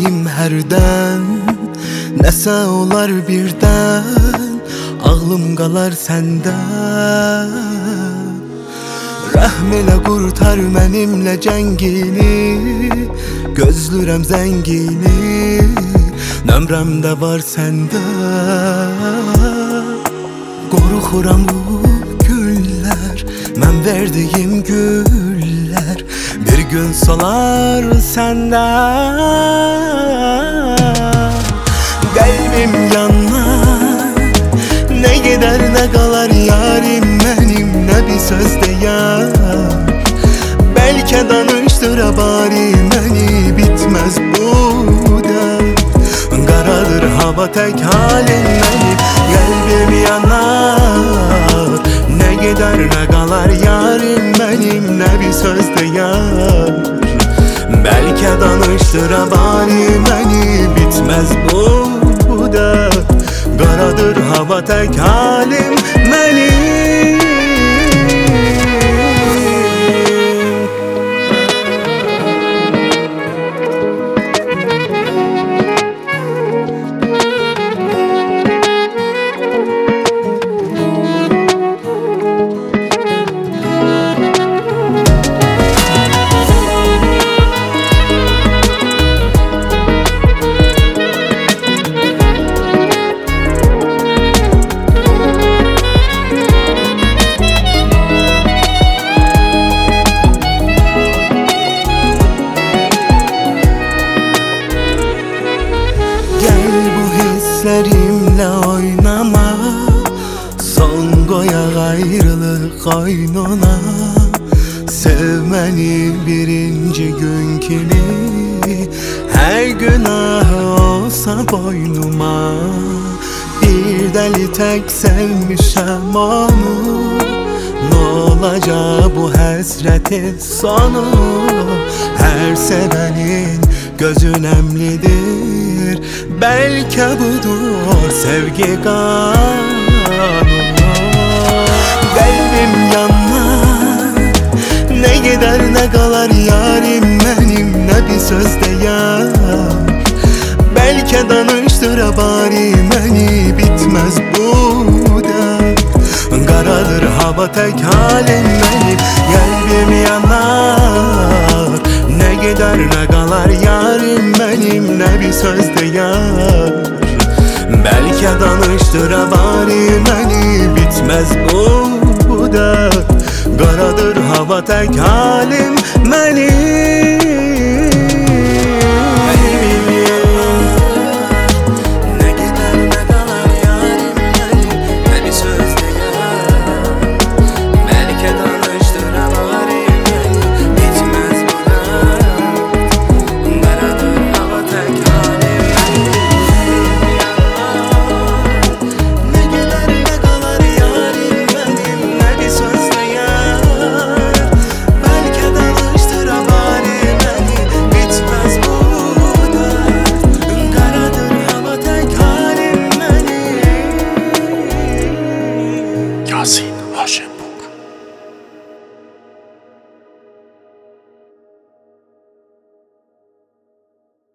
istəyim hərdən, nəsə olar birdən, ağlım qalar səndə. Rəhm elə qurtar mənimlə cəngini, gözlürəm zəngini, nömrəmdə var səndə. Qorxuram bu güllər, mən verdiyim güllər, bir gün solar səndə. Qəlbim yanar, nə gedər nə qalar yarim mənim, nə bir söz deyər. Bəlkə danışdıra bari məni, bitməz bu dərd. Qaradır hava tək halim mənim, qəlbim yanar, nə gedər nə qalar yarim mənim, nə bir söz deyər. Bəlkə danışdıra bari məni, bitməz bu dərd. Qaradır hava tək halim mənim. Hislerimle oynama, son qoyaq ayrılıq qaynona. Sevməni birinci gün kimi, hər günah olsa boynuma. Bir dəli tək sevmişəm onu, nə olacaq bu həsrətin sonu? Hər sevənin gözü nəmlidir, bəlkə budur sevgi qanunu. Qəlbim yanar, nə gedər nə qalar yarim mənim, nə bir söz deyər. Bəlkə danışdıra bari məni, bitməz bu dərd. Qaradır hava tək halim mənim, qəlbim yanar, nə gedər nə qalar yarim mənim, nə bir söz deyər. Bəlkə danışdıra bari məni, bitməz bu dərd. Qaradır hava tək halim mənim.